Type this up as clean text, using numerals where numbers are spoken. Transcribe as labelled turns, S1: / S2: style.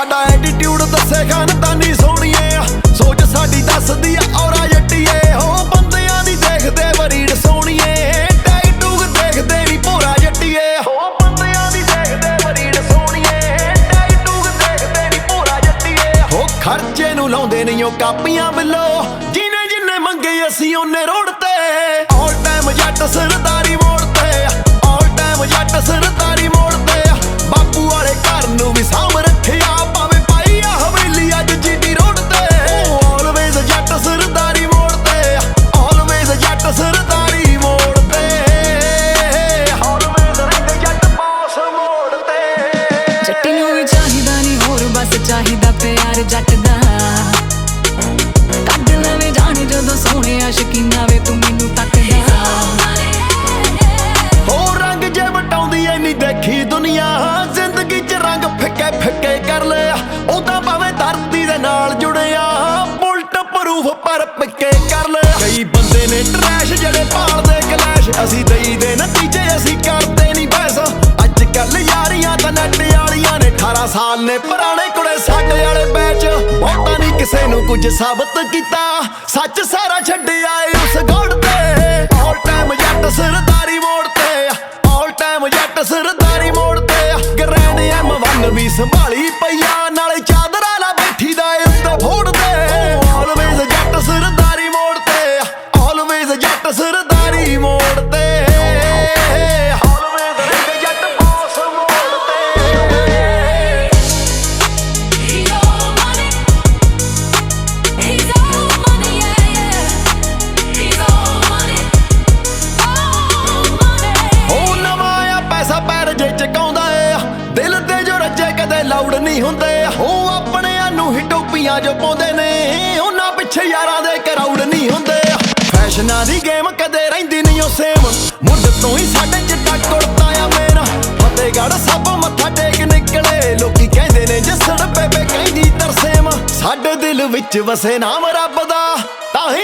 S1: ਸਾਡਾ ਐਟੀਟਿਊਡ ਦੱਸੇ ਖਾਨਦਾਨੀ ਸੋਹਣੀਏ ਸੋਚ ਸਾਡੀ ਦੱਸਦੀ ਆ ਔਰਾ ਜੱਟੀਏ ਹੋ ਬੰਦਿਆਂ ਦੀ ਦੇਖਦੇ ਵਰੀੜ ਸੋਹਣੀਏ ਟੈਟੂਗ ਦੇਖਦੇ ਨੀ ਭੋਰਾ ਜੱਟੀਏ ਹੋ ਬੰਦਿਆਂ ਦੀ ਦੇਖਦੇ ਵਰੀੜ ਸੋਹਣੀਏ ਟੈਟੂਗ ਦੇਖਦੇ ਨੀ ਭੋਰਾ ਜੱਟੀਏ ਹੋ ਖਰਚੇ ਨੂੰ ਲਾਉਂਦੇ ਨਹੀਂ ਉਹ ਕਾਪੀਆਂ ਬਿੱਲੋ ਜਿਨੇ ਜਿੰਨੇ ਮੰਗੇ ਅਸੀਂ ਉਹਨੇ ਰੋਡ ਤੇ ਆਲ ਟਾਈਮ ਜੱਟ ਸਰਦਾਰੀ ਮੋੜ ਤੇ ਆਲ ਟਾਈਮ ਜੱਟ ਸਰਦਾਰੀ ਮੋੜ ਤੇ ਬਾਪੂ ਵਾਲੇ ਘਰ ਨੂੰ ਵੀ ਸਾਂਭ ਰੱਖਿਆ ਭਾਵੇਂ ਪਾਈ ਆ ਹਵੇਲੀ ਅੱਜ ਜੀਟੀ ਰੋਡ ਤੇ ਆਲਵੇਜ਼ ਜੱਟ ਸਰਦਾਰੀ ਮੋੜ ਤੇ ਆਲਵੇਜ਼ ਜੱਟ ਸਰਦਾਰੀ ਮੋੜ ਤੇ ਆਲਵੇਜ਼ ਰਹਿੰਦੇ ਜੱਟ ਪਾਸ ਮੋੜ ਤੇ
S2: ਜੱਟੀ ਨੂੰ ਵੀ ਚਾਹੀਦਾ ਨਹੀਂ ਹੋਰ ਬਸ ਚਾਹੀਦਾ ਪਿਆਰ ਜੱਟ ਦਾ ਕੱਢ ਲਵੇਂ ਜਾਣ ਜਦੋਂ ਸੋਹਣਿਆ ਸ਼ਕੀਨਾ ਵੇ ਤੂੰ ਮੈਨੂੰ ਤੱਕਦਾ
S1: ਹੋ ਰੰਗ ਜੇ ਵਟਾਉਂਦੀ ਐ ਨਹੀਂ ਦੇਖੀ ਦੁਨੀਆ ਜ਼ਿੰਦਗੀ 'ਚ ਰੰਗ ਫਿੱਕੇ ਫਿੱਕੇ ਕਰ ਲਿਆ ਉਹ ਤਾਂ ਭਾਵੇਂ ਧਰਤੀ ਦੇ ਨਾਲ ਜੁੜਿਆ ਬੁਲਟ ਪ੍ਰੂਫ ਪਰ ਪਿੱਕੇ ਕਰ ਲਿਆ ਕਈ ਬੰਦੇ ਨੇ ਟਰੈਸ਼ ਜਿਹੜੇ ਭਾਲਦੇ ਕਲੈਸ਼ ਅਸੀਂ ਦਈਦੇ ਨਤੀਜੇ ਅਸੀਂ ਕਰਦੇ ਨਹੀਂ ਬਹਿਸ ਅੱਜ ਕੱਲ ਯਾਰੀਆਂ ਤਾਂ ਨੱਟ ਵਾਲੀਆਂ ਨੇ 18 ਸਾਲ ਨੇ ਪੁਰਾਣੇ ਕੁੜੇ ਸਾਡੇ ਵਾਲੇ ਬੈਚ ਬਹੁਤਾ ਨਹੀਂ ਕਿਸੇ ਨੂੰ ਕੁਝ ਸਾਬਤ ਕੀਤਾ ਸੱਚ ਸਾਰਾ ਛੱਡਿਆ ਏ ਉਸ ਗੋੜ ਤੇ ਆਲ ਟਾਈਮ ਜੱਟ ਸਰਦਾਰੀ ਮੋੜ ਤੇ ਆਲ ਟਾਈਮ ਜੱਟ ਸਰਦਾਰੀ ਮੋੜ ਤੇ ਗ੍ਰੈਂਡ M1 ਵੀ ਸੰਭਾਲੀ ਪਈਆ ਨਾਲੇ ਚਾਦਰਾ ਲਾ ਬੈਠੀ ਦਾ ਏ ਉੱਤੇ ਫੋੜ ਤੇ ਆਲਵੇਜ਼ ਜੱਟ ਸਰਦਾਰੀ ਮੋੜ ਤੇ ਆਲਵੇਜ਼ ਜੱਟ ਸਰਦਾਰੀ ਮੋੜ ਤੇ ਆਲਵੇਜ਼ ਰਹਿੰਦੇ ਜੱਟ ਪਾਸ ਮੋੜ ਤੇ
S3: He's all money. He's all money, yeah, yeah. He's all money. All money.
S1: ਉਹ ਨਵਾਂ ਆ ਪੈਸਾ ਪੈਰ ਜੇ ਚਕਾਉਂਦਾ ਏ ਦਿਲ ਤੇ ਜੋ ਰੱਜੇ ਕਦੇ ਲਾਊਡ ਨਹੀਂ ਹੁੰਦੇ ਉਹ ਆਪਣਿਆਂ ਨੂੰ ਹੀ ਟੋਪੀਆਂ ਜੋ ਪਾਉਂਦੇ ਨੇ ਉਹਨਾਂ ਪਿੱਛੇ ਯਾਰਾਂ ਦੇ ਕਰਾਊਡ ਨਹੀਂ ਹੁੰਦੇ ਫੈਸ਼ਨਾਂ ਦੀ ਗੇਮ ਕਦੇ ਰਹਿੰਦੀ ਨਹੀਂ ਉਹ ਸੇਮ ਮੁੱਢ ਤੋਂ ਹੀ ਸਾਡੇ ਚਿੱਟਾ ਕੁੜਤਾ ਆ ਮੇਰਾ ਫਤਿਹਗੜ੍ਹ ਸਭ ਮੱਥਾ ਟੇਕ ਨਿਕਲੇ ਲੋਕੀ ਕਹਿੰਦੇ ਨੇ ਜੱਸੜ ਬੇਬੇ ਕਹਿੰਦੀ ਤਰਸੇਮ ਸਾਡੇ ਦਿਲ ਵਿੱਚ ਵਸੇ ਨਾਮ ਰੱਬ ਦਾ ਤਾਂ